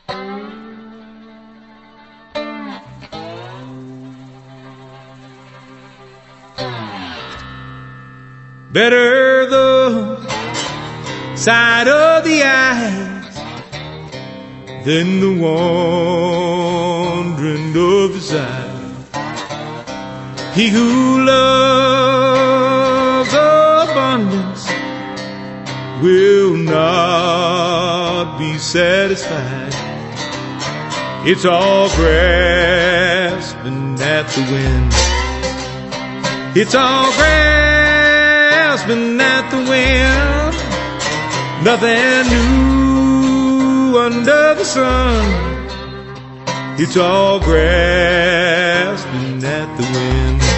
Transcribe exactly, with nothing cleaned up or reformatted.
Better the sight of the eyes than the wandering of his eyes. He who loves abundance will not be satisfied. It's all grasping at the wind. It's all grasping at the wind. Nothing new under the sun. It's all grasping at the wind.